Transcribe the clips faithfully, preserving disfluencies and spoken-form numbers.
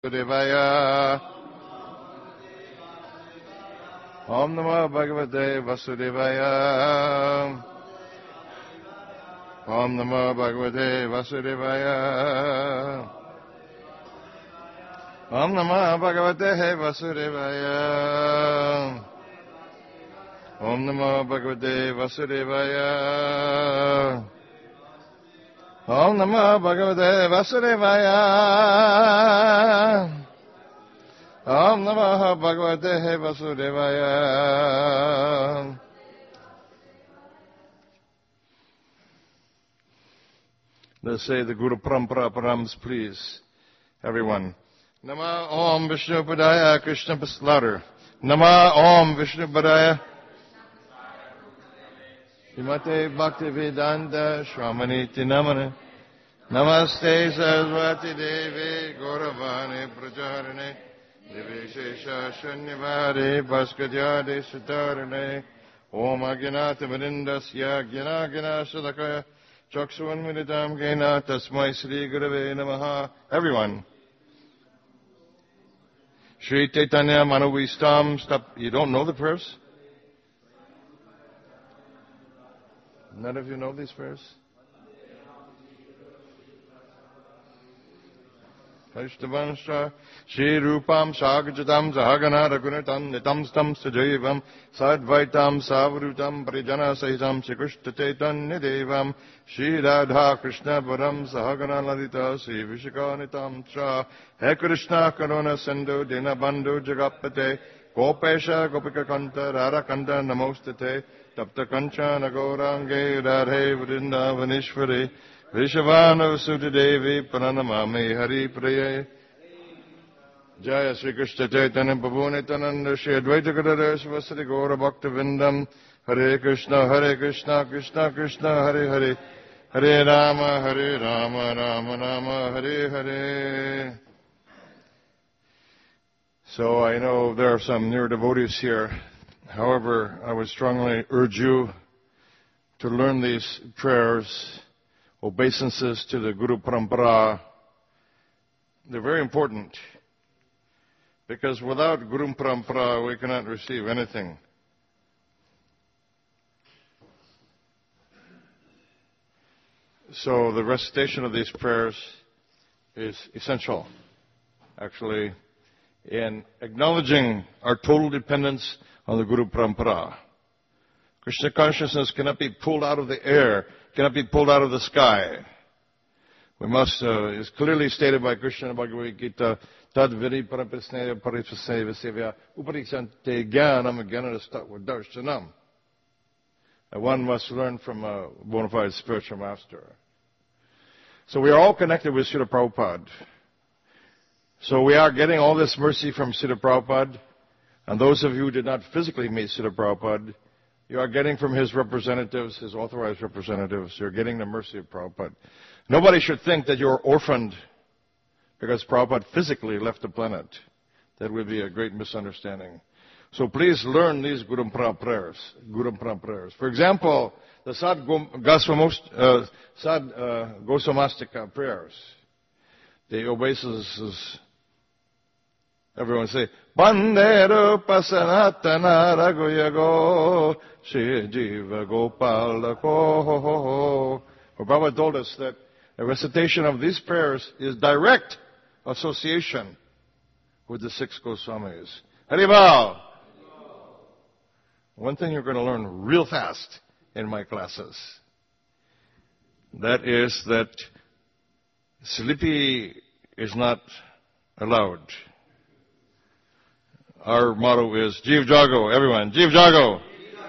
Vasudevaya. Om Namo Bhagavate Vasudevaya. Om Namo Bhagavate Vasudevaya. Om Namo Bhagavate Vasudevaya. Om Namo Bhagavate Vasudevaya. Om Namo Bhagavate Vasudevaya. Om Namo Bhagavate Vasudevaya. Let's say the Guru Parampara Params, please. Everyone. Nama Om Vishnu Padaya Krishna Louder. Nama Om Vishnu Padaya Srimate Bhaktivedanta Shramaniti Namane. Namaste Saraswati Devi Gauravani Pracharane Divishesha Shunyavari Bhaskadyade Sutarane Om Agyanata Varindasya Gyana Gyana Sadakaya Chaksuvan Militam Gena Tasmai Sri Gurave Namaha. Everyone. Shri Chaitanya Manavistam. Stop. You don't know the prayers? None of you know these prayers? Vaishnavanscha Shri Rupam Sagajatam Sahagana Ragunatam Nitam Stam Sajayivam Sadvaitam Savrutam Parijana Sahitam Shikushta Chaitanya Devam Shri Radha Krishna Param Sahagana Lalita Sri Vishakanitam Cha He Krishna Karuna Sindhu Dinabandhu Jagapate Gopesha Gopika Kanta Radha Kanta Namostate Tapta Kanchana Gaurange Radhe Vrindavanishvare Vishavana Sutta Devi Pranamami Hari Praye Jaya Sri Krishna Chaitanya Prabhu Nityananda Shri Advaita Gadadhara Sivasati Gaura Bhakta Vindam Hare Krishna Hare Krishna Krishna Krishna Hare Hare Hare Rama Hare Rama Rama Rama Hare Hare. So I know there are some near devotees here. However, I would strongly urge you to learn these prayers, obeisances to the Guru Parampara. They're very important, because without Guru Parampara we cannot receive anything. So the recitation of these prayers is essential, actually, in acknowledging our total dependence on the Guru Parampara. Krishna consciousness cannot be pulled out of the air, cannot be pulled out of the sky. We must, uh, it's clearly stated by Krishna in Bhagavad Gita, Tad viri paraprasneya paripasneya sevya uparikshante jnanam jnanadarshanam. One must learn from a bona fide spiritual master. So we are all connected with Srila Prabhupada. So we are getting all this mercy from Srila Prabhupada. And those of you who did not physically meet Srila Prabhupada, you are getting from his representatives, his authorized representatives, you're getting the mercy of Prabhupada. Nobody should think that you're orphaned because Prabhupada physically left the planet. That would be a great misunderstanding. So please learn these Guru Parampara prayers. Guru Parampara prayers. For example, the Sad, Goswamos, uh, Sad uh, Gosamastika prayers. The obeisances. Everyone say, Bandero Pasanatana Raguyago Shri Jiva Gopala Ko. Prabhupada told us that a recitation of these prayers is direct association with the six Goswamis. Haribal! One thing you're going to learn real fast in my classes, that is that sleepy is not allowed. Our motto is Jeev Jago. Everyone, Jeev Jago.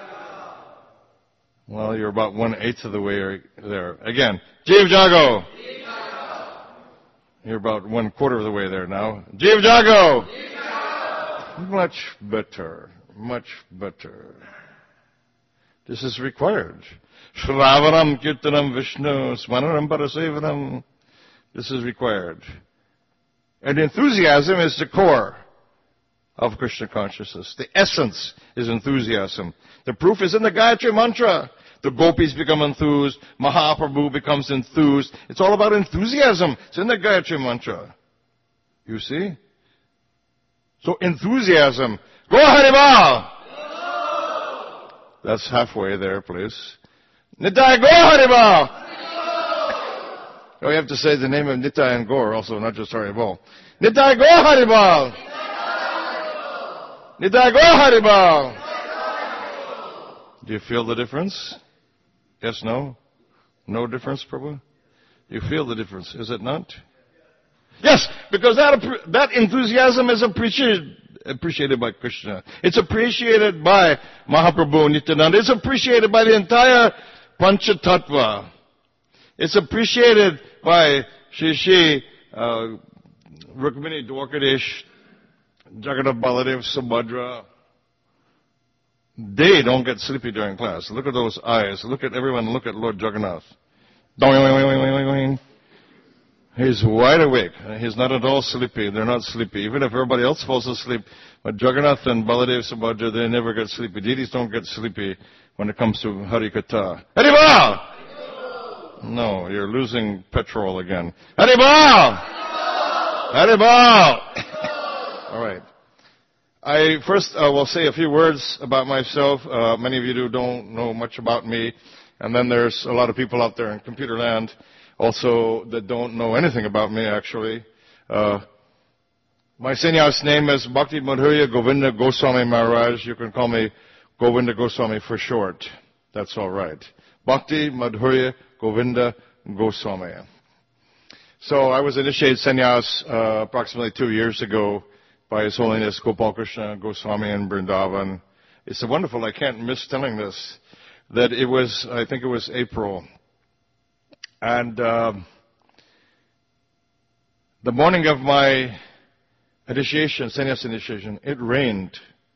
Well, you're about one-eighth of the way there. Again, Jeev Jago. You're about one-quarter of the way there now. Jeev Jago. Much better. Much better. This is required. Shravanam Kirtanam Vishnu Smaranam Parasevanam. This is required. And enthusiasm is the core of Krishna consciousness. The essence is enthusiasm. The proof is in the Gayatri Mantra. The gopis become enthused. Mahaprabhu becomes enthused. It's all about enthusiasm. It's in the Gayatri Mantra. You see? So enthusiasm. Go Haribol! That's halfway there, please. Nitai, go Haribol! Oh, you have to say the name of Nitai and Gaur also, not just Haribol. Nitai, go Haribol! Nitai, go Haribol! Do you feel the difference? Yes, no? No difference, Prabhu? You feel the difference, is it not? Yes, because that, that enthusiasm is appreciated, appreciated by Krishna. It's appreciated by Mahaprabhu Nityananda. It's appreciated by the entire Panchatattva. It's appreciated by Shri Shri uh, Rukmini Dwarkadesh, Jagannath Baladev Subhadra. They don't get sleepy during class. Look at those eyes. Look at everyone. Look at Lord Jagannath. He's wide awake. He's not at all sleepy. They're not sleepy. Even if everybody else falls asleep, but Jagannath and Baladev Subhadra, they never get sleepy. Deities don't get sleepy when it comes to Harikatha. Haribol! No, you're losing petrol again. Haribol! Haribol! All right. I first uh, will say a few words about myself. Uh, many of you don't know much about me. And then there's a lot of people out there in computer land also that don't know anything about me, actually. Uh, my sannyas name is Bhakti Madhurya Govinda Goswami Maharaj. You can call me Govinda Goswami for short. That's all right. Bhakti Madhurya Govinda Goswami. So I was initiated sannyas uh, approximately two years ago by His Holiness Gopal Krishna Goswami in Vrindavan. It's wonderful. I can't miss telling this. That it was, I think it was April. And uh, the morning of my initiation, sannyas initiation, it rained.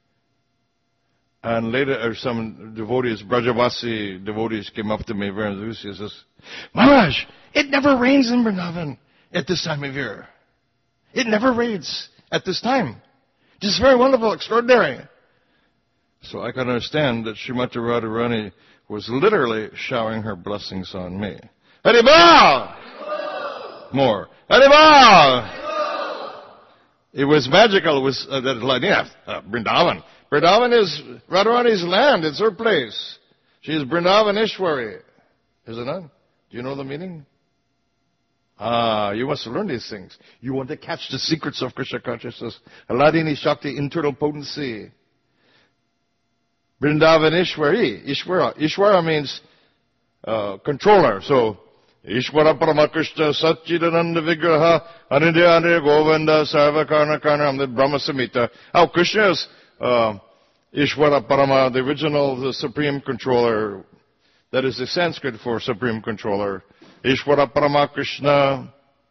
And later some devotees, Brajavasi devotees came up to me very enthusiastic and says, Maharaj, it never rains in Vrindavan at this time of year. It never rains at this time. Just very wonderful, extraordinary. So I can understand that Srimati Radharani was literally showering her blessings on me. Haribol! More. Haribol! It was magical. It was uh, that like, yeah, uh, Vrindavan. Vrindavan is Radharani's land. It's her place. She is Vrindavan Ishwari. Is it not? Do you know the meaning? Ah, you must learn these things. You want to catch the secrets of Krishna consciousness. Aladini Shakti, internal potency. Vrindavan Ishwari. Ishwara. Ishwara means uh, controller. So, Ishwara Paramakrishna Satchidananda Vigraha Anidhyane Govinda Sarvakarna Karnam, the Brahma Samhita. How Krishna is uh, Ishwara Parama, the original, the supreme controller. That is the Sanskrit for supreme controller. Ishwara Paramakrishna.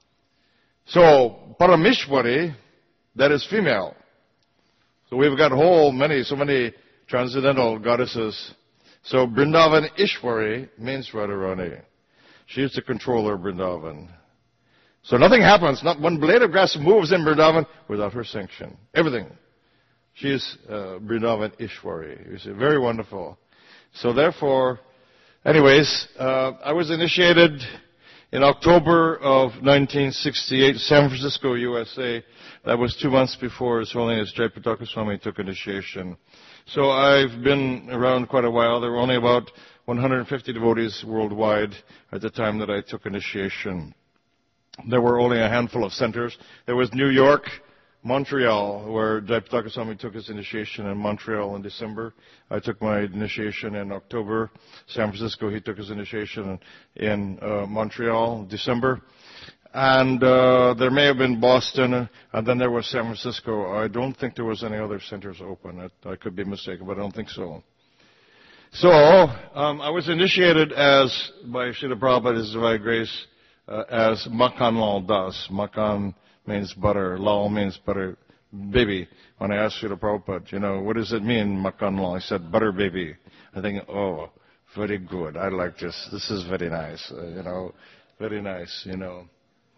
So, Paramishwari, that is female. So we've got whole many, so many transcendental goddesses. So Vrindavan Ishwari means Radharani. She is the controller of Vrindavan. So nothing happens, not one blade of grass moves in Vrindavan without her sanction. Everything. She is uh, Vrindavan Ishwari. You see, very wonderful. So therefore, anyways, uh, I was initiated in October of nineteen sixty-eight, San Francisco, U S A. That was two months before His Holiness Jayapataka Swami took initiation. So I've been around quite a while. There were only about one hundred fifty devotees worldwide at the time that I took initiation. There were only a handful of centers. There was New York, Montreal, where Jayapataka Swami took his initiation in Montreal in December. I took my initiation in October. San Francisco, he took his initiation in uh, Montreal, December. And uh, there may have been Boston, and then there was San Francisco. I don't think there was any other centers open. I, I could be mistaken, but I don't think so. So um, I was initiated as, by Srila Prabhupada, His Divine Grace, uh, as Makan Lal Das. Makan means butter. Lal means butter baby. When I asked Srila Prabhupada, you know, what does it mean, Makan Lal? He said, butter baby. I think, oh, very good. I like this. This is very nice, uh, you know, very nice, you know.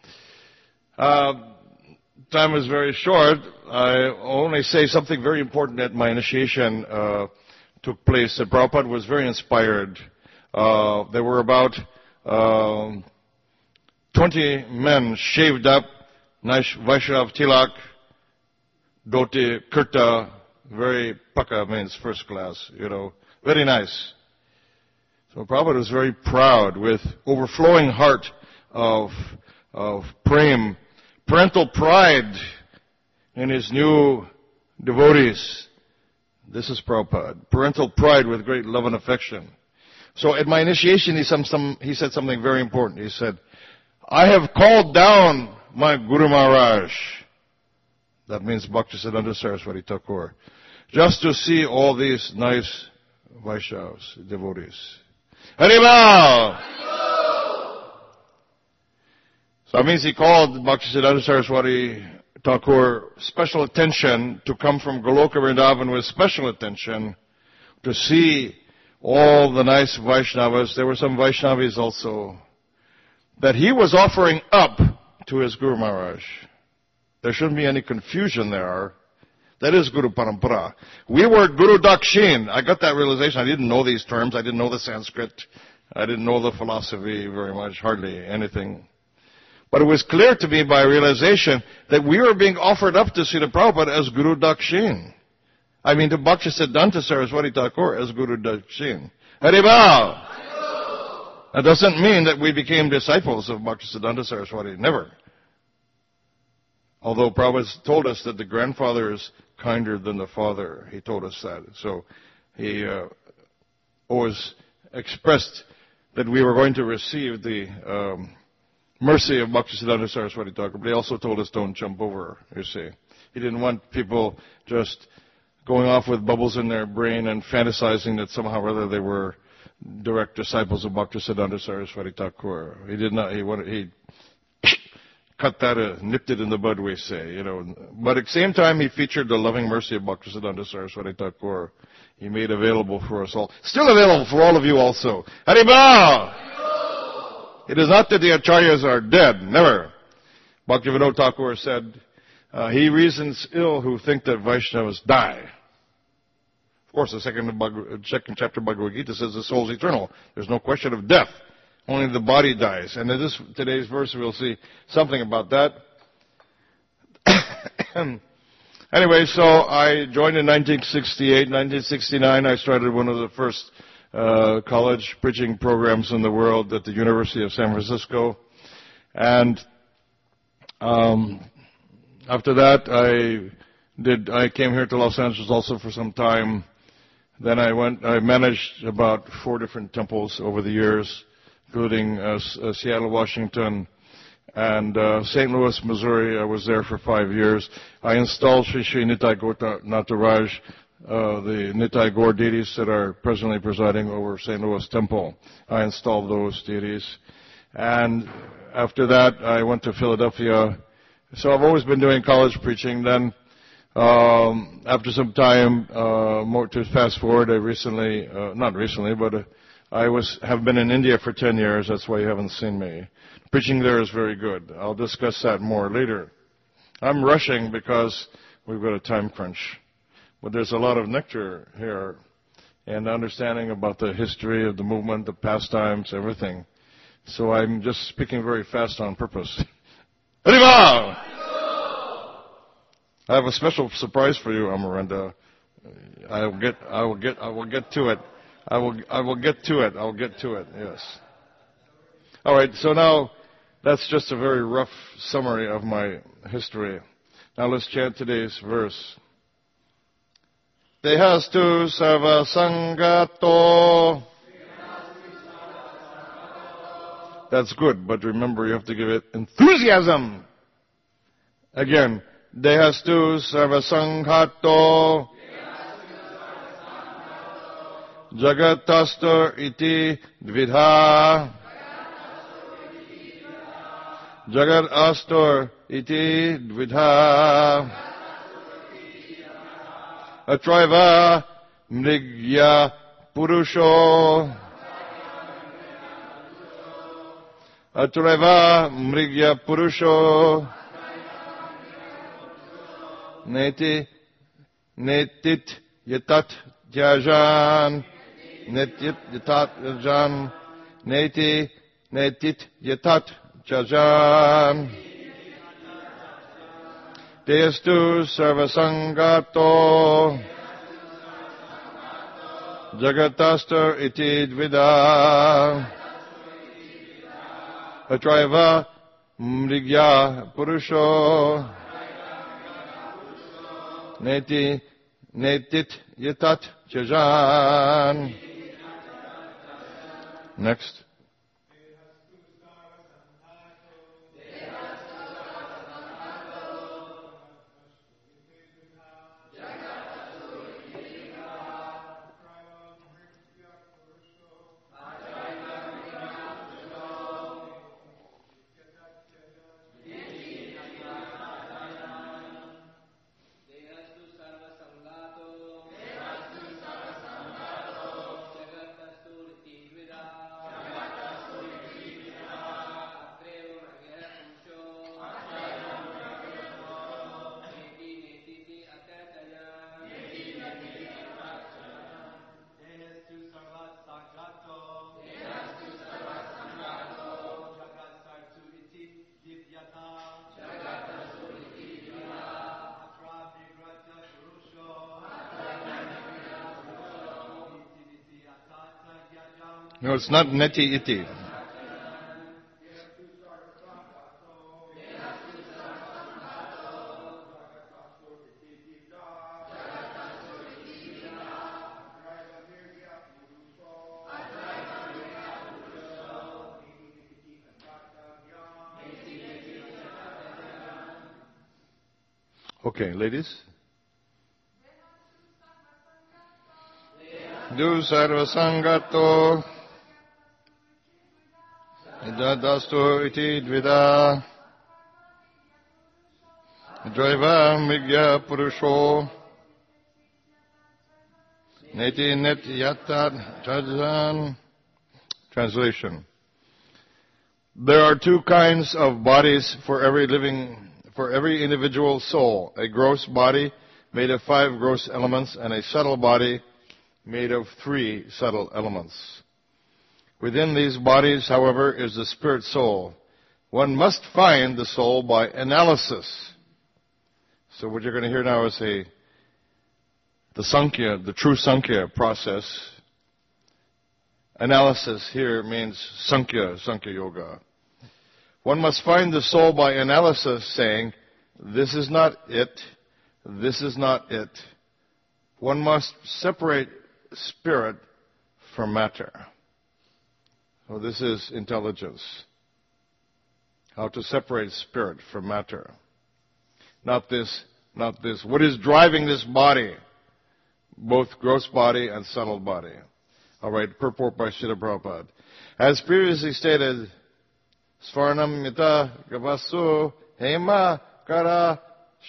Uh, time is very short. I only say something very important at my initiation uh, took place. That Prabhupada was very inspired. Uh, there were about uh, twenty men shaved up nice Vaishnav tilak, dhoti, kurta, very paka means first class, you know, very nice. So Prabhupada was very proud with overflowing heart of, of prem, parental pride in his new devotees. This is Prabhupada. Parental pride with great love and affection. So at my initiation, he, some, some, he said something very important. He said, I have called down my Guru Maharaj. That means Bhaktisiddhanta Saraswati Thakur. Just to see all these nice Vaishnavas, devotees. Haribol! So that means he called Bhaktisiddhanta Saraswati Thakur special attention to come from Goloka Vrindavan with special attention to see all the nice Vaishnavas. There were some Vaishnavis also that he was offering up to his Guru Maharaj. There shouldn't be any confusion there. That is Guru Parampara. We were Guru Dakshin. I got that realization. I didn't know these terms. I didn't know the Sanskrit. I didn't know the philosophy very much, hardly anything. But it was clear to me by realization that we were being offered up to Srila Prabhupada as Guru Dakshin. I mean to Bhaktisiddhanta Saraswati Thakur as Guru Dakshin. Haribol! That doesn't mean that we became disciples of Bhaktisiddhanta Saraswati. Never. Although Prabhupada told us that the grandfather is kinder than the father. He told us that. So he uh, always expressed that we were going to receive the um, mercy of Bhaktisiddhanta Saraswati Thakur. But he also told us don't jump over, you see. He didn't want people just going off with bubbles in their brain and fantasizing that somehow or other they were direct disciples of Bhaktisiddhanta Saraswati Thakur. He did not, he wanted, he cut that, uh, nipped it in the bud, we say, you know. But at the same time, he featured the loving mercy of Bhaktisiddhanta Saraswati Thakur. He made available for us all. Still available for all of you also. Haribol! It is not that the acharyas are dead, never. Bhaktivinoda Thakur said, uh, he reasons ill who think that Vaishnavas die. Of course, the second, second chapter of Bhagavad Gita says the soul is eternal. There's no question of death. Only the body dies. And in this, today's verse, we'll see something about that. Anyway, so I joined in nineteen sixty-eight. nineteen sixty-nine, I started one of the first uh, college preaching programs in the world at the University of San Francisco. And um, after that, I did. I came here to Los Angeles also for some time. Then I went. I managed about four different temples over the years, including uh, uh, Seattle, Washington, and uh, Saint Louis, Missouri. I was there for five years. I installed Sri Sri Nitai Gaur Nataraj, uh, the Nitai Gaur deities that are presently presiding over Saint Louis Temple. I installed those deities. And after that, I went to Philadelphia. So I've always been doing college preaching. Then, um, after some time, uh, more to fast forward, I recently, uh, not recently, but uh, I was have been in India for ten years. That's why you haven't seen me. Preaching there is very good. I'll discuss that more later. I'm rushing because we've got a time crunch. But there's a lot of nectar here and understanding about the history of the movement, the pastimes, everything. So I'm just speaking very fast on purpose. Haribol! I have a special surprise for you, Amaranda. I will get, I will get, I will get to it. I will, I will get to it. I will get to it. Yes. All right. So now, that's just a very rough summary of my history. Now let's chant today's verse. Dehastu sarva sangato. That's good, but remember you have to give it enthusiasm. Again. Dehastu sarva sanghato. Jagatastur iti dvidha. Jagat astur iti dvidha. Atraiva mrigya purusho. Atraiva mrigya purusho. Neti netit yatat jajan. Netit yatat jajan. Neti netit yatat jajan. Testu sarvasangato Jagatastu iti dvida Atraiva mrigya purusho Neti netit yatat chajan. Next. No, it's not neti iti. Okay, ladies. Du sarva sangato Jadastu iti dvida Draiva migya purusho Neti net yatad tajan. Translation. There are two kinds of bodies for every living, for every individual soul. A gross body made of five gross elements and a subtle body made of three subtle elements. Within these bodies, however, is the spirit soul. One must find the soul by analysis. So what you're going to hear now is a, the Sankhya, the true Sankhya process. Analysis here means Sankhya, Sankhya Yoga. One must find the soul by analysis, saying, this is not it, this is not it. One must separate spirit from matter. So this is intelligence. How to separate spirit from matter. Not this, not this. What is driving this body? Both gross body and subtle body. All right, purport by Srila Prabhupada. As previously stated, Svarnam mita gavasu hema kara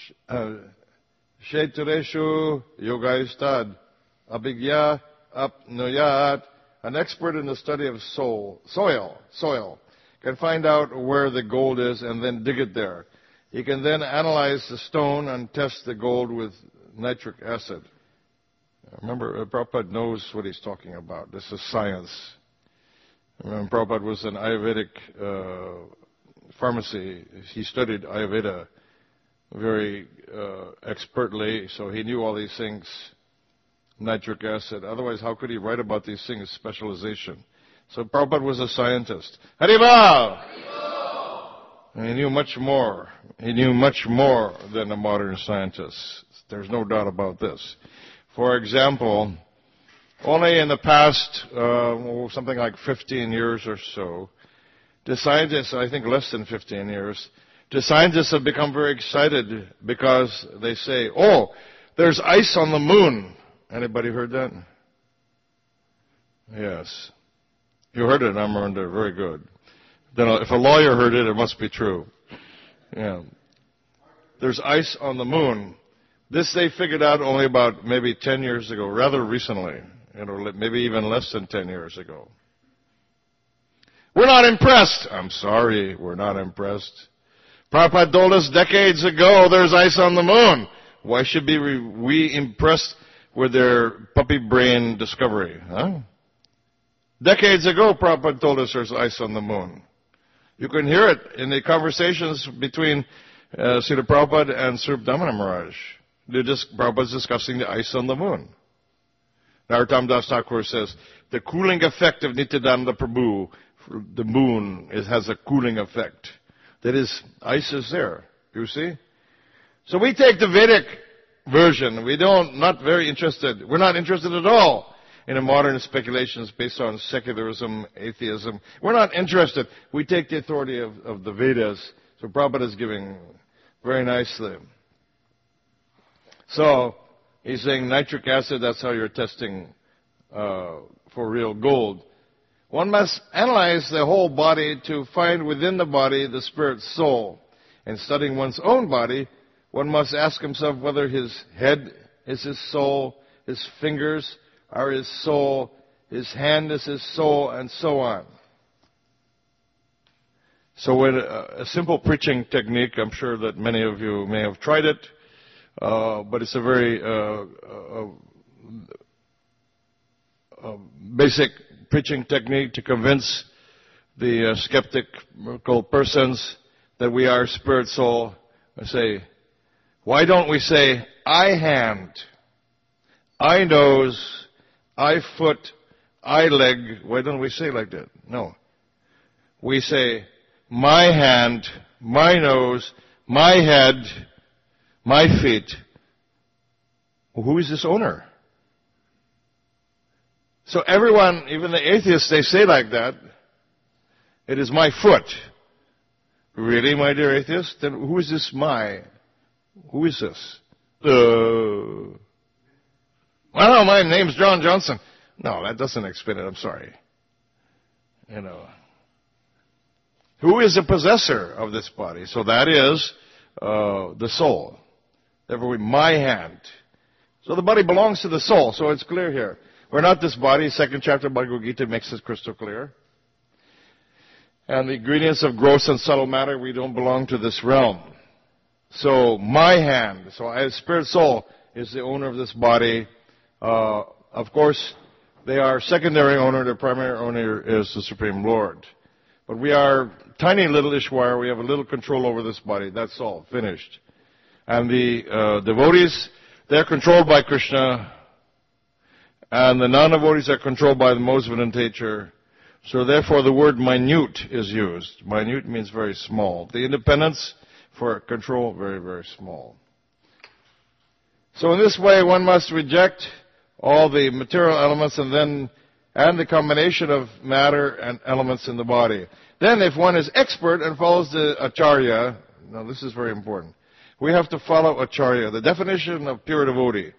shetureshu yogaistad abhigya apnoyat. An expert in the study of soul, soil, soil, can find out where the gold is and then dig it there. He can then analyze the stone and test the gold with nitric acid. Remember, Prabhupada knows what he's talking about. This is science. Remember, Prabhupada was an Ayurvedic uh, pharmacy. He studied Ayurveda very uh, expertly, so he knew all these things. Nitric acid. Otherwise, how could he write about these things? Specialization. So Prabhupada was a scientist. Haribal! And he knew much more. He knew much more than a modern scientist. There's no doubt about this. For example, only in the past, uh, something like fifteen years or so, the scientists, I think less than fifteen years, the scientists have become very excited because they say, oh, there's ice on the moon. Anybody heard that? Yes. You heard it, Amaranda. Very good. Then if a lawyer heard it, it must be true. Yeah. There's ice on the moon. This they figured out only about maybe ten years ago, rather recently. You know, maybe even less than ten years ago. We're not impressed. I'm sorry, we're not impressed. Prabhupada told us decades ago there's ice on the moon. Why should be we impressed with their puppy brain discovery? Huh? Decades ago, Prabhupada told us there's ice on the moon. You can hear it in the conversations between uh, Srila Prabhupada and Swarup Damana Maharaj. They're just, Prabhupada's discussing the ice on the moon. Narottam Das Thakur says, the cooling effect of Nityananda Prabhu, the moon, it has a cooling effect. That is, ice is there, you see? So we take the Vedic version. We don't, not very interested. We're not interested at all in the modern speculations based on secularism, atheism. We're not interested. We take the authority of, of the Vedas. So Prabhupada is giving very nicely. So, he's saying nitric acid, that's how you're testing uh, for real gold. One must analyze the whole body to find within the body the spirit soul. In studying one's own body, one must ask himself whether his head is his soul, his fingers are his soul, his hand is his soul, and so on. So with a, a simple preaching technique, I'm sure that many of you may have tried it, uh, but it's a very uh, uh, uh, basic preaching technique to convince the uh, skeptical persons that we are spirit soul. I say, why don't we say, I hand, I nose, I foot, I leg? Why don't we say like that? No. We say, my hand, my nose, my head, my feet. Well, who is this owner? So everyone, even the atheists, they say like that. It is my foot. Really, my dear atheist? Then who is this my? Who is this? Uh, well, my name's John Johnson. No, that doesn't explain it. I'm sorry. You know. Who is the possessor of this body? So that is uh, the soul. Therefore, my hand. So the body belongs to the soul. So it's clear here. We're not this body. Second chapter of Bhagavad Gita makes it crystal clear. And the ingredients of gross and subtle matter, we don't belong to this realm. So my hand, so as spirit soul is the owner of this body. Uh, of course, they are secondary owner. The primary owner is the Supreme Lord. But we are tiny little Ishwar. We have a little control over this body. That's all. Finished. And the uh, devotees, they're controlled by Krishna. And the non-devotees are controlled by the most evident teacher. So therefore the word minute is used. Minute means very small. The independence for control, very, very small. So in this way one must reject all the material elements and then and the combination of matter and elements in the body. Then if one is expert and follows the Acharya, now this is very important, we have to follow Acharya. The definition of pure devotee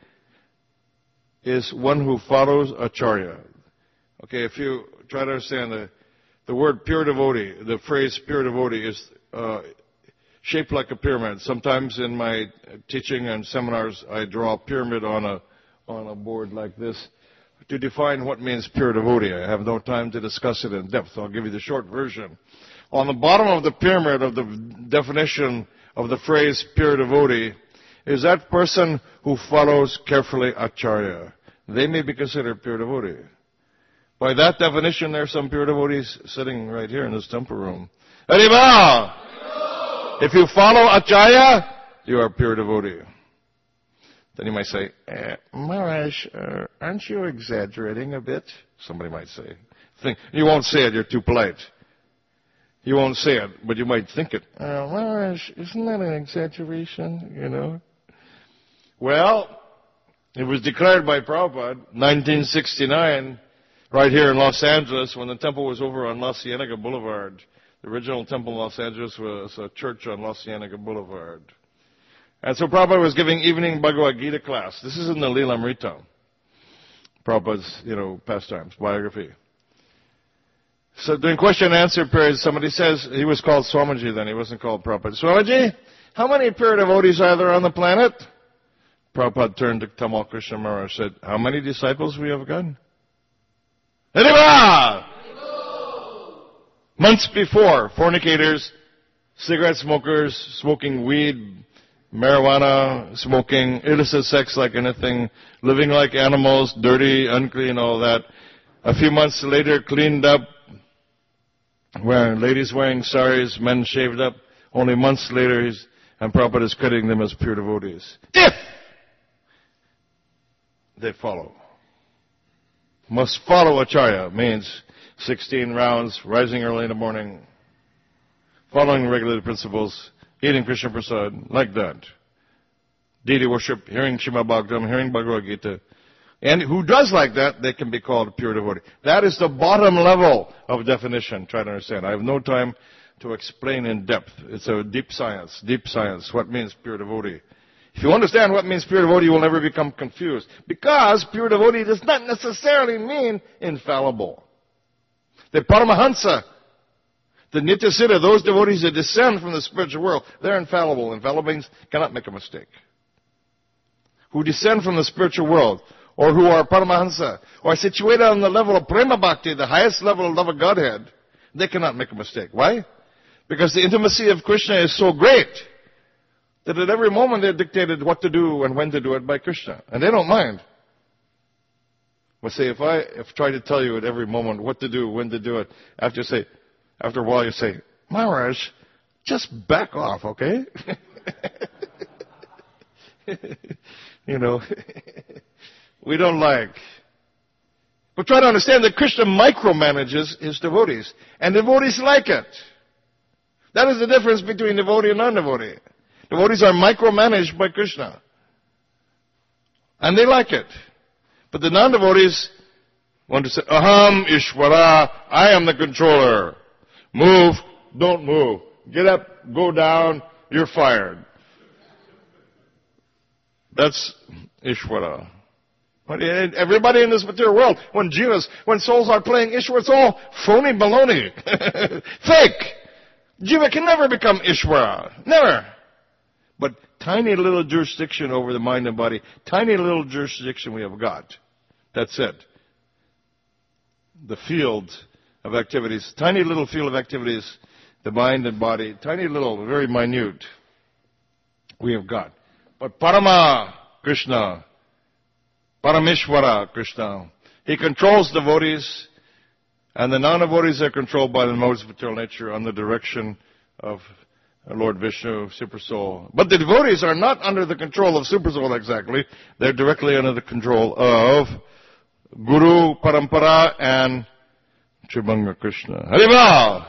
is one who follows Acharya. Okay, if you try to understand the, the word pure devotee, the phrase pure devotee is uh, shaped like a pyramid. Sometimes in my teaching and seminars I draw a pyramid on a, on a board like this to define what means pure devotee. I have no time to discuss it in depth. I'll give you the short version. On the bottom of the pyramid of the definition of the phrase pure devotee is that person who follows carefully Acharya. They may be considered pure devotee. By that definition, there are some pure devotees sitting right here in this temple room. Hariba! If you follow Acharya, you are pure devotee. Then you might say, eh, Maharaj, uh, aren't you exaggerating a bit? Somebody might say. Think, you won't say it, you're too polite. You won't say it, but you might think it. Uh, Maharaj, isn't that an exaggeration, you know? Well, it was declared by Prabhupada, nineteen sixty-nine, right here in Los Angeles, when the temple was over on La Cienega Boulevard. The original temple in Los Angeles was a church on La Cienega Boulevard. And so Prabhupada was giving evening Bhagavad Gita class. This is in the Lilamrita. Prabhupada's, you know, pastimes, biography. So during question and answer period, somebody says, he was called Swamiji then, he wasn't called Prabhupada. Swamiji, how many pure devotees are there on the planet? Prabhupada turned to Tamal Krishna Maharaj and said, how many disciples we have got? Hariba! Months before, fornicators, cigarette smokers, smoking weed, marijuana, smoking, illicit sex like anything, living like animals, dirty, unclean, all that. A few months later, cleaned up, wearing, ladies wearing saris, men shaved up. Only months later, he's, And Prabhupada is crediting them as pure devotees. If they follow. Must follow Acharya means sixteen rounds, rising early in the morning, following regulated principles, eating Krishna Prasad, like that. Deity worship, hearing Srimad Bhagavatam, hearing Bhagavad Gita. And who does like that, they can be called a pure devotee. That is the bottom level of definition. Try to understand. I have no time to explain in depth. It's a deep science, deep science, what means pure devotee. If you understand what means pure devotee, you will never become confused. Because pure devotee does not necessarily mean infallible. The Paramahansa, the Nityasiddha, those devotees that descend from the spiritual world, they're infallible. Infallible beings cannot make a mistake. Who descend from the spiritual world, or who are Paramahansa, or are situated on the level of Prema Bhakti, the highest level of love of Godhead, they cannot make a mistake. Why? Because the intimacy of Krishna is so great that at every moment they're dictated what to do and when to do it by Krishna. And they don't mind. But say, if I if try to tell you at every moment what to do, when to do it, after say, after a while you say, Maharaj, just back off, okay? You know, we don't like. But try to understand that Krishna micromanages his devotees. And devotees like it. That is the difference between devotee and non-devotee. Devotees are micromanaged by Krishna. And they like it. But the non-devotees want to say, Aham Ishvara, I am the controller. Move, don't move. Get up, go down, you're fired. That's Ishvara. But everybody in this material world, when jivas, when souls are playing Ishvara, it's all phony baloney. Fake. Jiva can never become Ishvara. Never. But tiny little jurisdiction over the mind and body, tiny little jurisdiction we have got. That's it. The field of activities, tiny little field of activities, the mind and body, tiny little, very minute, we have got. But Parama Krishna, Parameshwara Krishna, he controls devotees, and the non-devotees are controlled by the modes of material nature on the direction of Lord Vishnu, Super Soul. But the devotees are not under the control of Super Soul exactly. They're directly under the control of Guru, Parampara, and Tribhanga Krishna. Haribol!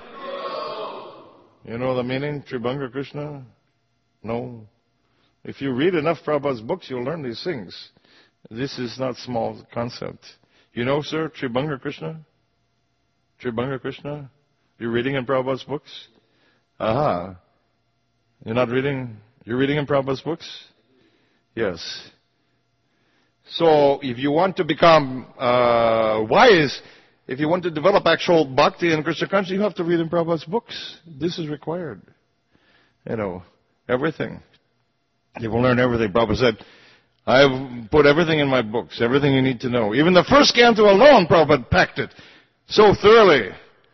You know the meaning, Tribhanga Krishna? No. If you read enough Prabhupada's books, you'll learn these things. This is not small concept. You know, sir, Tribhanga Krishna? Tribhanga Krishna? You're reading in Prabhupada's books? Aha. You're not reading? You're reading in Prabhupada's books? Yes. So, if you want to become uh, wise, if you want to develop actual bhakti and Krishna consciousness, you have to read in Prabhupada's books. This is required. You know, everything. You will learn everything. Prabhupada said, I've put everything in my books, everything you need to know. Even the first canto alone, Prabhupada packed it so thoroughly.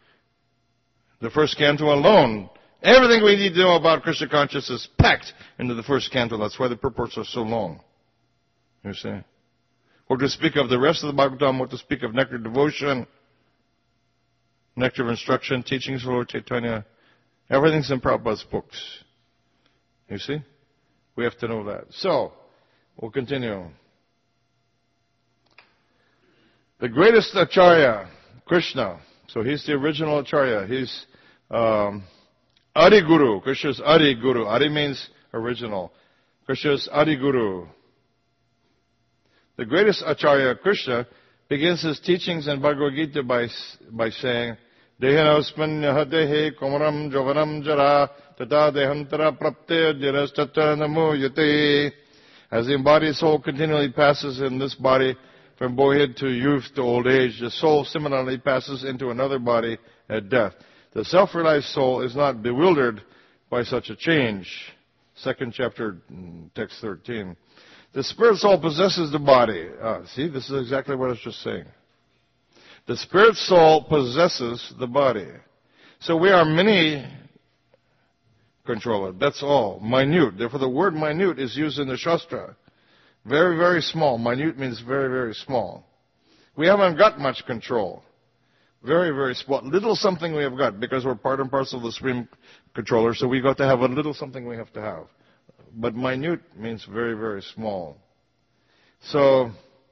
The first canto alone. Everything we need to know about Krishna consciousness is packed into the first canto. That's why the purports are so long. You see? Or to speak of the rest of the Bhagavatam, or to speak of nectar of devotion, nectar of instruction, teachings of Lord Chaitanya. Everything's in Prabhupada's books. You see? We have to know that. So, we'll continue. The greatest Acharya, Krishna. So he's the original Acharya. He's um, Adi Guru. Krishna's Adi Guru. Adi means original. Krishna's Adi Guru. The greatest Acharya, Krishna, begins his teachings in Bhagavad Gita by, by saying, Dehanauspanya dehe komaram jovanam jara tata dehantara prapte dirastata namo yate. As the embodied soul continually passes in this body from boyhood to youth to old age, the soul similarly passes into another body at death. The self-realized soul is not bewildered by such a change. Second chapter, text thirteen. The spirit soul possesses the body. Ah, see, this is exactly what I was just saying. The spirit soul possesses the body. So we are mini controller. That's all. Minute. Therefore, the word minute is used in the Shastra. Very, very small. Minute means very, very small. We haven't got much control. Very, very small. Little something we have got because we're part and parcel of the Supreme Controller, so we've got to have a little something we have to have. but minute means very, very small. So,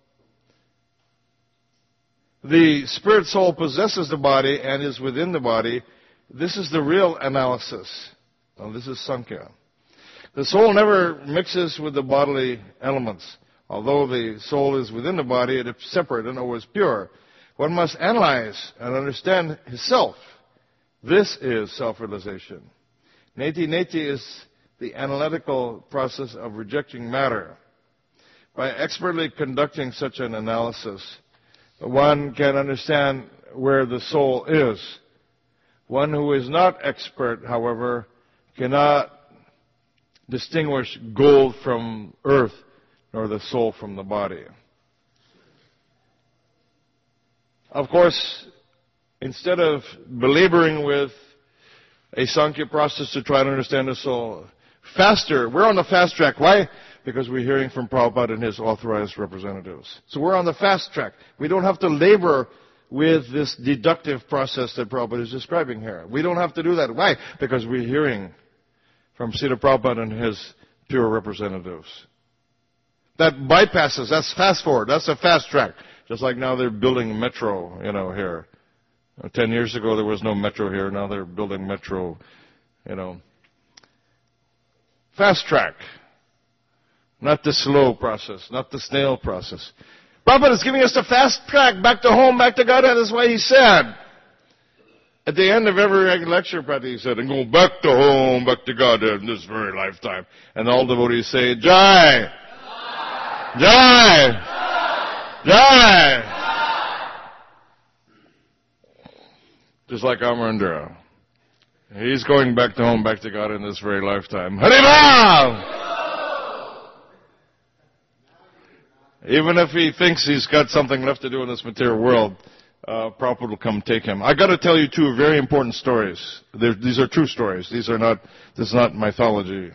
the spirit soul possesses the body and is within the body. This is the real analysis. Now, this is Sankhya. The soul never mixes with the bodily elements. Although the soul is within the body, it is separate and always pure. One must analyze and understand his self. This is self-realization. Neti neti is the analytical process of rejecting matter. By expertly conducting such an analysis, one can understand where the soul is. One who is not expert, however, cannot distinguish gold from earth, nor the soul from the body. Of course, instead of belaboring with a Sankhya process to try to understand the soul, faster, we're on the fast track. Why? Because we're hearing from Prabhupada and his authorized representatives. So we're on the fast track. We don't have to labor with this deductive process that Prabhupada is describing here. We don't have to do that. Why? Because we're hearing from Srila Prabhupada and his pure representatives. That bypasses, that's fast forward, that's a fast track. Just like now they're building metro, you know, here. Ten years ago there was no metro here, now they're building metro, you know. Fast track. Not the slow process, not the snail process. Prabhupada is giving us the fast track back to home, back to Godhead. That's why he said, at the end of every lecture, Prabhupada, he said, and go back to home, back to Godhead in this very lifetime. And all devotees say, Jai! Jai! Jai! Jai! Just like Amarendra. He's going back to home, back to God in this very lifetime. Haribol! Even if he thinks he's got something left to do in this material world, uh, Prabhupada will come take him. I got to tell you two very important stories. They're, these are true stories. These are not. This is not mythology.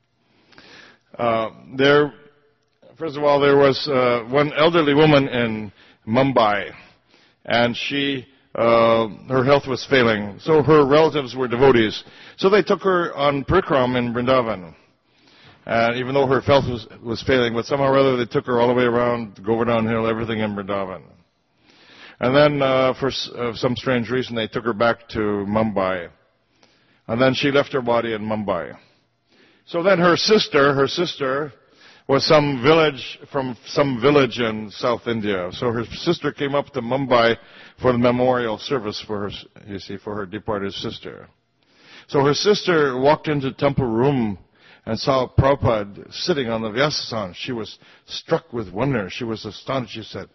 Uh, there, first of all, there was uh, one elderly woman in Mumbai, and she, uh, her health was failing. So her relatives were devotees. So they took her on Parikram in Vrindavan. And even though her health was, was failing, but somehow or other they took her all the way around, Govardhan Hill, everything in Vrindavan. And then, uh, for uh, some strange reason, they took her back to Mumbai. And then she left her body in Mumbai. So then her sister, her sister was some village, from some village in South India. So her sister came up to Mumbai for the memorial service for her, you see, for her departed sister. So her sister walked into the temple room and saw Prabhupada sitting on the Vyasasana. She was struck with wonder. She was astonished. She said,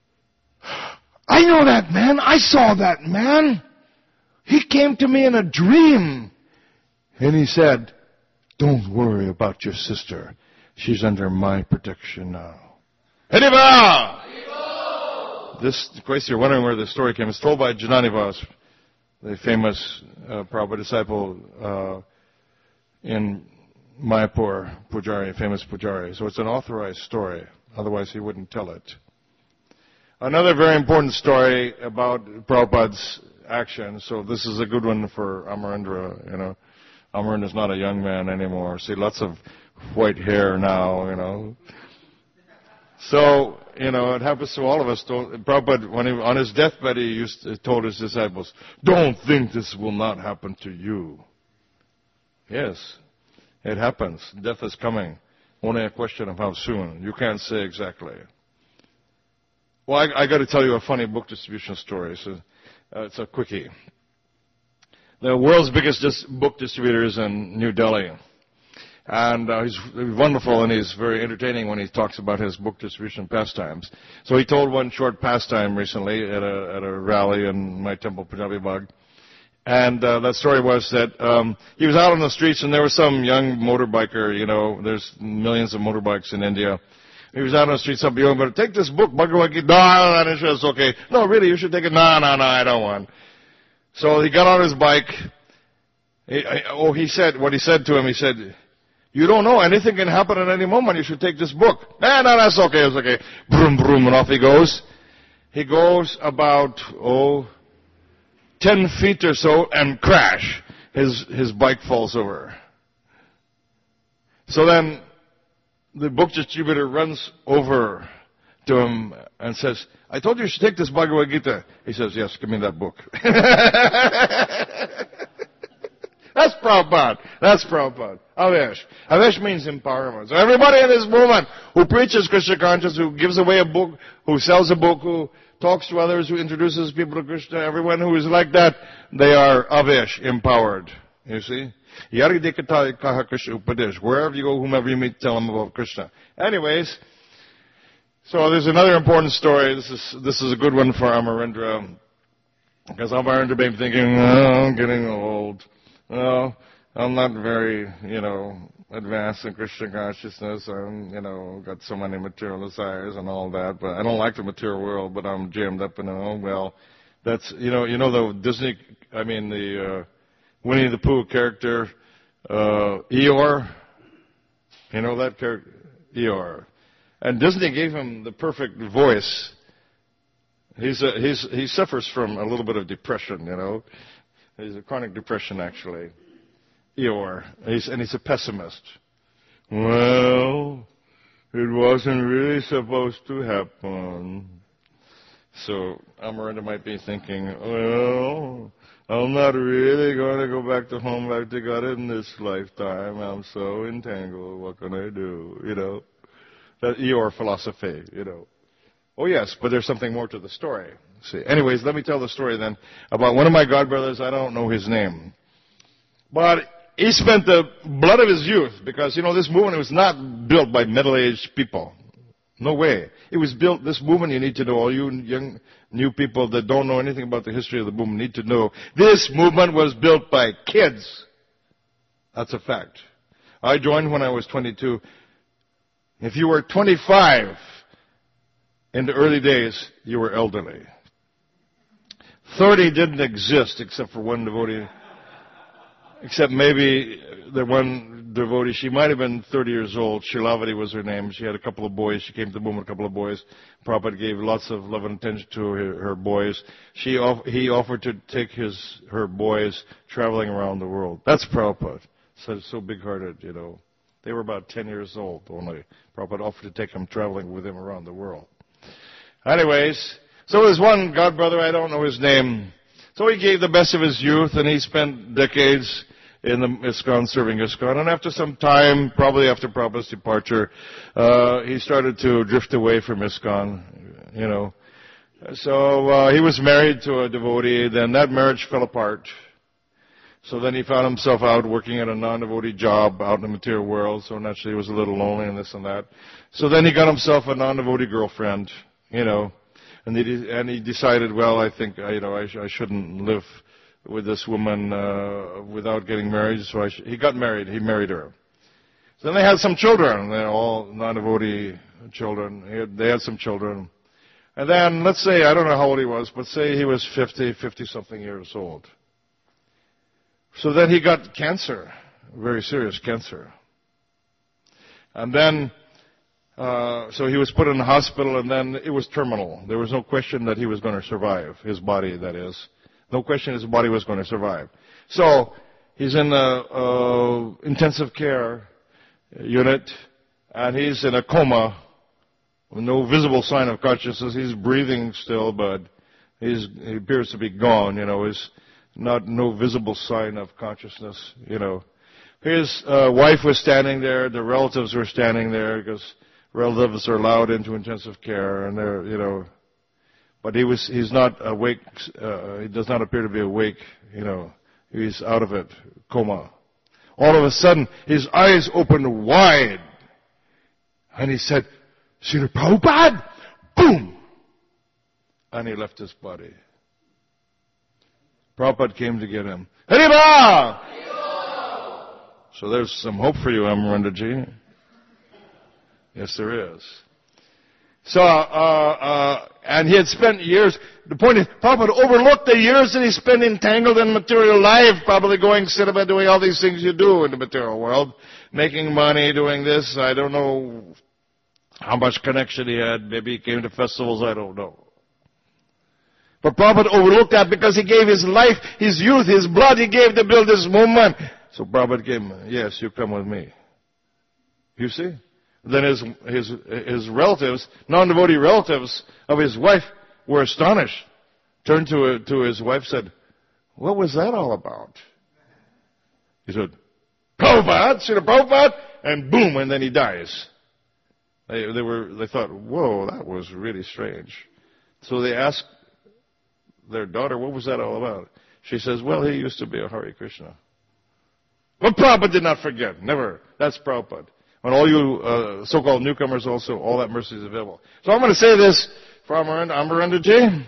I know that man. I saw that man. He came to me in a dream. And he said, don't worry about your sister. She's under my protection now. Haribol! This, of course, you're wondering where the story came. It's told by Jananivas, the famous uh, Prabhupada disciple uh, in Mayapur, Pujari, famous Pujari. So it's an authorized story. Otherwise he wouldn't tell it. Another very important story about Prabhupada's action. So this is a good one for Amarendra, you know. Amarendra is not a young man anymore. See, lots of white hair now, you know. So, you know, it happens to all of us. Prabhupada, when he, on his deathbed, he used to, told his disciples, don't think this will not happen to you. Yes. It happens. Death is coming. Only a question of how soon. You can't say exactly. Well, I, I got to tell you a funny book distribution story. So, uh, it's a quickie. The world's biggest dis- book distributor is in New Delhi. And uh, he's wonderful and he's very entertaining when he talks about his book distribution pastimes. So he told one short pastime recently at a, at a rally in my temple, Punjabi Bagh. And uh, that story was that um, he was out on the streets and there was some young motorbiker, you know, there's millions of motorbikes in India. He was out on the streets, some young, but take this book, Bhagavad Gita. No, I'm not interested, it's okay. No, really, you should take it. No, no, no, I don't want. So he got on his bike. He, I, oh, he said, what he said to him, he said, you don't know, anything can happen at any moment, you should take this book. No, no, that's okay, it's okay. Broom, broom, and off he goes. He goes about, oh, ten feet or so and crash. His, his bike falls over. So then the book distributor runs over to him and says, I told you you should take this Bhagavad Gita. He says, yes, give me that book. That's Prabhupada. That's Prabhupada. Avesh. Avesh means empowerment. So everybody in this movement who preaches Krishna consciousness, who gives away a book, who sells a book, who talks to others, who introduces people to Krishna, everyone who is like that, they are Avesh, empowered. You see? Wherever you go, whomever you meet, tell them about Krishna. Anyways, so there's another important story. This is this is a good one for Amarendra. Because Amarendra may be thinking, oh, I'm getting old. Well, I'm not very, you know, advanced in Krishna consciousness. I'm, you know, got so many material desires and all that. But I don't like the material world, but I'm jammed up in it. Oh, well, that's, you know, you know the Disney, I mean the uh, Winnie the Pooh character, uh, Eeyore. You know that character? Eeyore. And Disney gave him the perfect voice. He's a, he's, he suffers from a little bit of depression, you know. He's a chronic depression, actually. Eeyore. He's, and he's a pessimist. Well, it wasn't really supposed to happen. So Amarendra might be thinking, well, I'm not really going to go back to home like they got it in this lifetime. I'm so entangled. What can I do? You know, that Eeyore philosophy, you know. Oh, yes, but there's something more to the story. See. Anyways, let me tell the story then about one of my godbrothers. I don't know his name. But he spent the blood of his youth because, you know, this movement was not built by middle-aged people. No way. It was built, this movement, you need to know, all you young, new people that don't know anything about the history of the movement need to know, this movement was built by kids. That's a fact. I joined when I was twenty-two. If you were twenty-five in the early days, you were elderly. thirty didn't exist except for one devotee. Except maybe the one devotee, she might have been thirty years old. Shilavati was her name. She had a couple of boys. She came to the movement with a couple of boys. Prabhupada gave lots of love and attention to her, her boys. She, he offered to take his, her boys traveling around the world. That's Prabhupada. So, so big-hearted, you know. They were about ten years old only. Prabhupada offered to take them traveling with him around the world. Anyways, so there's one godbrother, I don't know his name. So he gave the best of his youth, and he spent decades in the ISKCON, serving ISKCON. And after some time, probably after Prabhupada's departure, uh, he started to drift away from ISKCON, you know. So uh, he was married to a devotee, then that marriage fell apart. So then he found himself out working at a non-devotee job out in the material world, so naturally he was a little lonely and this and that. So then he got himself a non-devotee girlfriend, you know. And he, and he decided, well, I think, you know, I, sh- I shouldn't live with this woman uh, without getting married. So I sh- he got married. He married her. So then they had some children. They're all non-devotee children. He had, they had some children. And then, let's say, I don't know how old he was, but say he was fifty, fifty-something years old. So then he got cancer, very serious cancer. And then... Uh, so he was put in the hospital, and then it was terminal. There was no question that he was going to survive, his body, that is. No question his body was going to survive. So he's in a uh, intensive care unit, and he's in a coma with no visible sign of consciousness. He's breathing still, but he's, he appears to be gone, you know. He's not no visible sign of consciousness, you know. His uh, wife was standing there. The relatives were standing there because relatives are allowed into intensive care, and they're, you know, but he was, he's not awake, uh, he does not appear to be awake, you know, he's out of it, coma. All of a sudden, his eyes opened wide, and he said, Srila Prabhupada, boom! And he left his body. Prabhupada came to get him. Haribol! So there's some hope for you, Amarendraji. Yes, there is. So, uh, uh, and he had spent years, the point is, Prabhupada overlooked the years that he spent entangled in material life, probably going cinema, doing all these things you do in the material world, making money, doing this. I don't know how much connection he had. Maybe he came to festivals, I don't know. But Prabhupada overlooked that because he gave his life, his youth, his blood, he gave to build this movement. So Prabhupada gave him, yes, you come with me. You see? Then his, his, his relatives, non-devotee relatives of his wife were astonished. Turned to, to his wife and said, what was that all about? He said, Prabhupada, Srila Prabhupada, and boom, and then he dies. They, they were, they thought, whoa, that was really strange. So they asked their daughter, what was that all about? She says, well, he used to be a Hare Krishna. But Prabhupada did not forget. Never. That's Prabhupada. And all you uh, so-called newcomers also, all that mercy is available. So I'm going to say this for Amarendra Ji.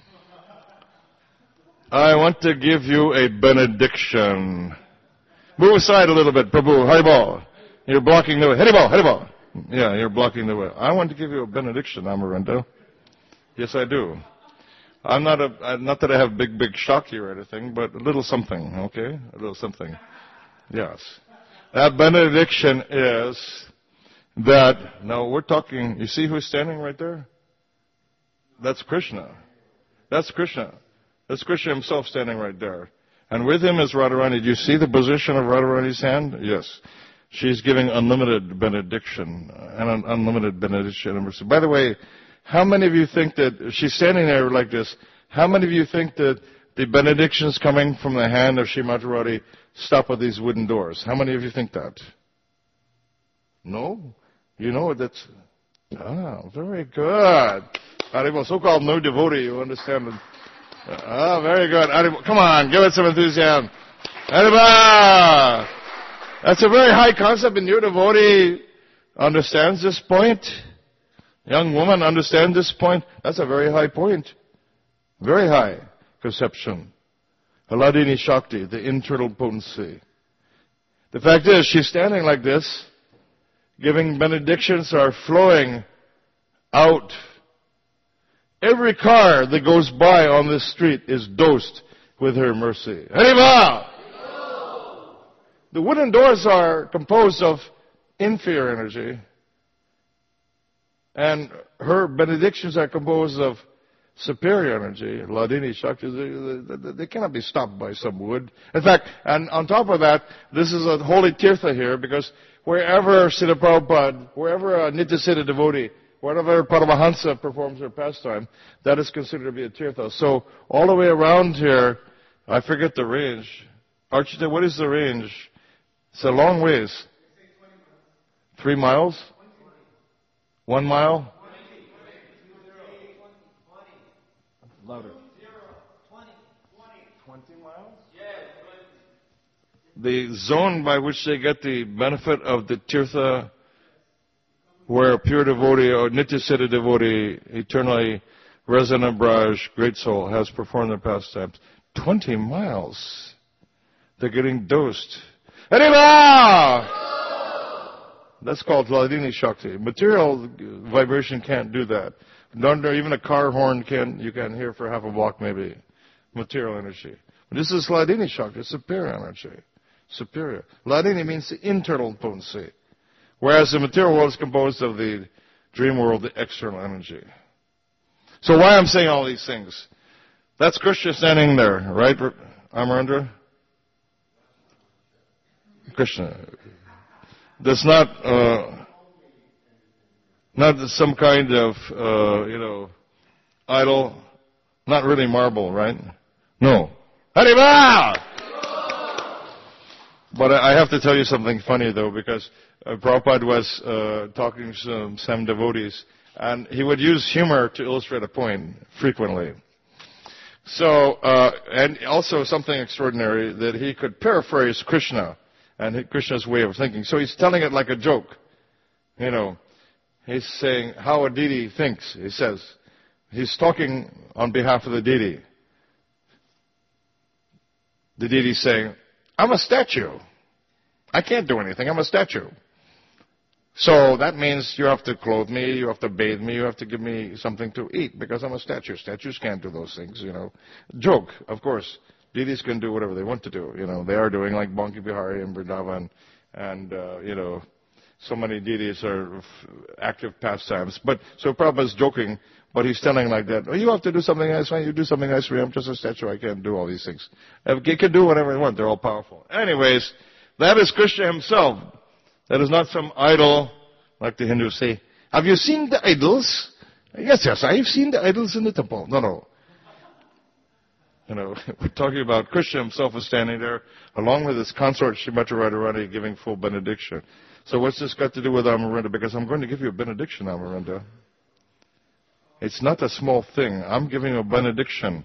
I want to give you a benediction. Move aside a little bit, Prabhu. Haribol. You're blocking the way. Haribol, Haribol. Yeah, you're blocking the way. I want to give you a benediction, Amarendra. Yes, I do. I'm not a, not that I have big, big shock here or anything, but a little something, okay? A little something. Yes. That benediction is that, now we're talking, you see who's standing right there? That's Krishna. That's Krishna. That's Krishna himself standing right there. And with him is Radharani. Do you see the position of Radharani's hand? Yes. She's giving unlimited benediction, and an unlimited benediction and mercy. By the way, how many of you think that, she's standing there like this, how many of you think that the benedictions coming from the hand of Srimati Radharani stop at these wooden doors? How many of you think that? No? You know that's, ah, very good. So-called no devotee, you understand. Ah, very good. Come on, give it some enthusiasm. Arriba! That's a very high concept, and your devotee understands this point. Young woman understands this point. That's a very high point. Very high conception. Hladini Shakti, the internal potency. The fact is, she's standing like this, giving benedictions are flowing out. Every car that goes by on this street is dosed with her mercy. Hariva! The wooden doors are composed of inferior energy, and her benedictions are composed of superior energy, Hladini Shakti. They, they, they cannot be stopped by some wood. In fact, and on top of that, this is a holy tirtha here, because wherever Srila Prabhupada, wherever a Nityasiddha devotee, wherever Paramahansa performs her pastime, that is considered to be a tirtha. So all the way around here, I forget the range. Archita, what is the range? It's a long ways. Three miles? One mile? Louder. Twenty miles? The zone by which they get the benefit of the tirtha, where a pure devotee or Nityasiddha devotee, eternally resonant Braj, great soul, has performed their pastimes. Twenty miles. They're getting dosed. Arriba! That's called Hladini Shakti. Material vibration can't do that. None, even a car horn can, you can hear for half a block maybe. Material energy. But this is Hladini Shakti, superior energy. Superior. Hladini means the internal potency. Whereas the material world is composed of the dream world, the external energy. So why I'm saying all these things? That's Krishna standing there, right, Amarendra? Krishna. That's not, uh, not some kind of, uh, you know, idol. Not really marble, right? No. Hariva! But I have to tell you something funny, though, because uh, Prabhupada was uh, talking to some, some devotees, and he would use humor to illustrate a point frequently. So, uh, and also something extraordinary, that he could paraphrase Krishna and Krishna's way of thinking. So he's telling it like a joke. You know, he's saying how a deity thinks, he says. He's talking on behalf of the deity. The deity's saying, I'm a statue. I can't do anything. I'm a statue. So that means you have to clothe me, you have to bathe me, you have to give me something to eat, because I'm a statue. Statues can't do those things, you know. Joke, of course. Deities can do whatever they want to do. You know, they are doing like Banki Bihari and Vrindavan, and, uh, you know, so many deities are active pastimes. But, so Prabhupada's joking, but he's telling like that, oh, you have to do something nice, you do something nice for me, I'm just a statue, I can't do all these things. They can do whatever they want, they're all powerful. Anyways, that is Krishna himself. That is not some idol, like the Hindus say. Have you seen the idols? Yes, yes, I've seen the idols in the temple. No, no. You know, we're talking about Krishna himself is standing there, along with his consort Srimati Radharani giving full benediction. So what's this got to do with Amarenda? Because I'm going to give you a benediction, Amarenda. It's not a small thing. I'm giving a benediction.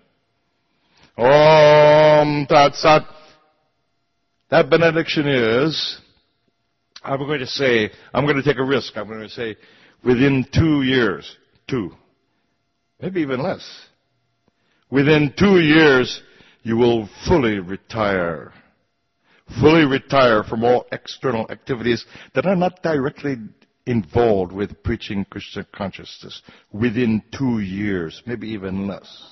Om Tat Sat. That benediction is, I'm going to say, I'm going to take a risk. I'm going to say, within two years, two, maybe even less. Within two years, you will fully retire. Fully retire from all external activities that are not directly involved with preaching Krishna consciousness. Within two years, maybe even less.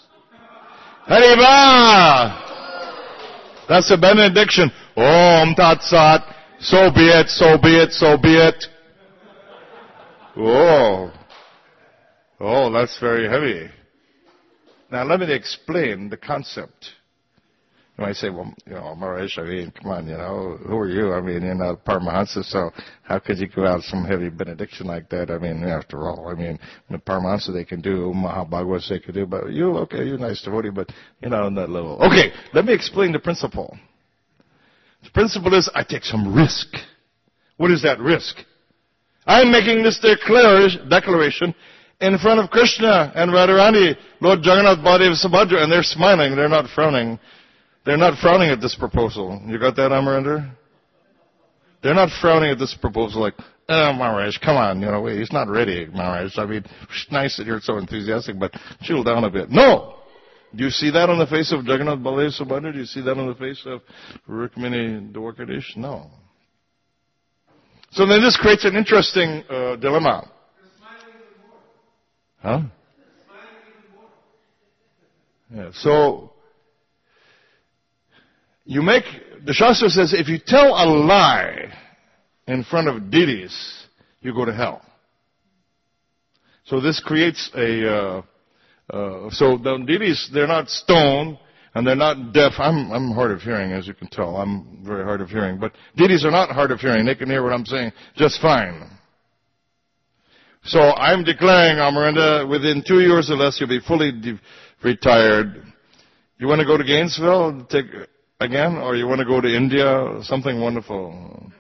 Hariva! That's a benediction. Om Tat Sat. So be it, so be it, so be it. Oh. Oh, that's very heavy. Now let me explain the concept. You might say, well, you know, Maharaj, I mean, come on, you know, who are you? I mean, you're not Paramahansa, so how could you give out some heavy benediction like that? I mean, after all, I mean, the Paramahansa they can do, Mahabhagavata they can do, but you, okay, you're nice devotee, but you're not on that level. Okay, let me explain the principle. The principle is I take some risk. What is that risk? I'm making this declaration in front of Krishna and Radharani, Lord Jagannath, Baladev, Subhadra, and they're smiling, they're not frowning. They're not frowning at this proposal. You got that, Amarendra? They're not frowning at this proposal like, oh, Maharaj, come on, you know, he's not ready, Maharaj. I mean, it's nice that you're so enthusiastic, but chill down a bit. No! Do you see that on the face of Jagannath, Baladev, Subhadra? Do you see that on the face of Rukmini, Dwarkadish? No. So then this creates an interesting uh, dilemma. Huh? Yeah, so, you make, the Shastra says, if you tell a lie in front of deities, you go to hell. So this creates a, uh, uh, so the deities, they're not stone, and they're not deaf. I'm, I'm hard of hearing, as you can tell. I'm very hard of hearing. But deities are not hard of hearing. They can hear what I'm saying just fine. So I'm declaring, Amarenda, within two years or less, you'll be fully de- retired. You want to go to Gainesville? Take... Again, or you want to go to India? Something wonderful.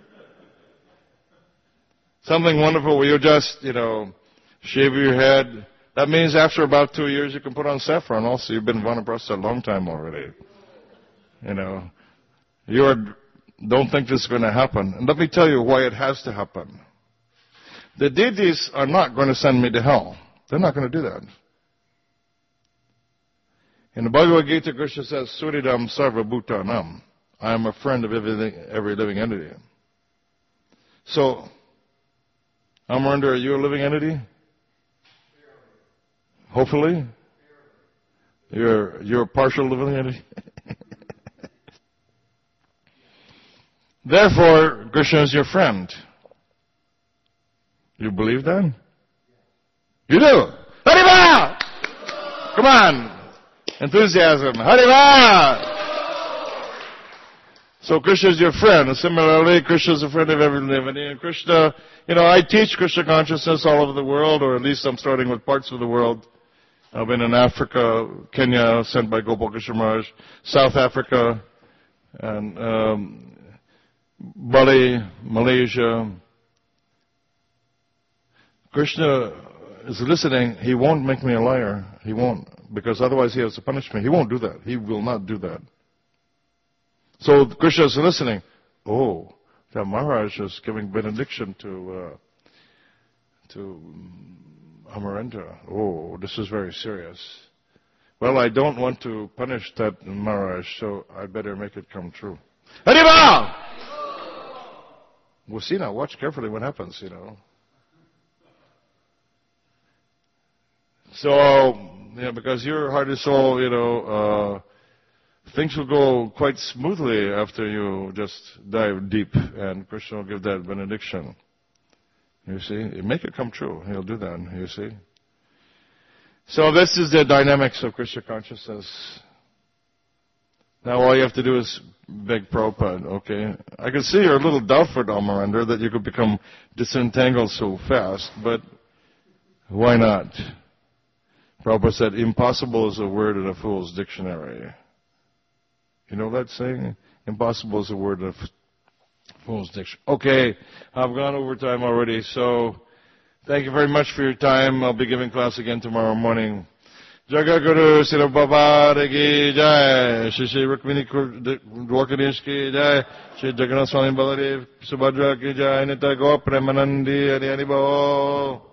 Something wonderful where you just, you know, shave your head. That means after about two years you can put on saffron also. You've been Vanaprastha a long time already. You know, you are, don't think this is going to happen. And let me tell you why it has to happen. The deities are not going to send me to hell. They're not going to do that. In the Bhagavad Gita, Krishna says, Suridam Sarva Bhutanam. I am a friend of everything, every living entity. So, Amarendra, are you a living entity? Hopefully? You're, you're a partial living entity? Therefore, Krishna is your friend. You believe that? You do? Hariva! Come on! Enthusiasm. Hariva! So Krishna is your friend. And similarly, Krishna is a friend of every living. And Krishna, you know, I teach Krishna consciousness all over the world, or at least I'm starting with parts of the world. I've been in Africa, Kenya, sent by Gopal Krishna Maharaj, South Africa, and um, Bali, Malaysia. Krishna is listening. He won't make me a liar. He won't. Because otherwise he has to punish me. He won't do that. He will not do that. So Krishna is listening. Oh, the Maharaj is giving benediction to uh, to Amarendra. Oh, this is very serious. Well, I don't want to punish that Maharaj, so I better make it come true. Hariva! We'll see now. Watch carefully what happens, you know. So, yeah, because your heart and soul, you know, uh, things will go quite smoothly after you just dive deep, and Krishna will give that benediction. You see, make it come true. He'll do that. You see. So this is the dynamics of Krishna consciousness. Now all you have to do is beg Prabhupada, okay? I can see you're a little doubtful, Amarendra, that you could become disentangled so fast, but why not? Prabhupada said, impossible is a word in a fool's dictionary. You know that saying? Impossible is a word in a fool's dictionary. Okay, I've gone over time already, so thank you very much for your time. I'll be giving class again tomorrow morning. Jagaguru Srila Prabhupada ki jai, Shri Shri Rukmini Dwarkadish ki jai, Shri Jagannath Swami Baladev Subhadra ki jai, Nitya Go Premanandi Hari Hari Bol.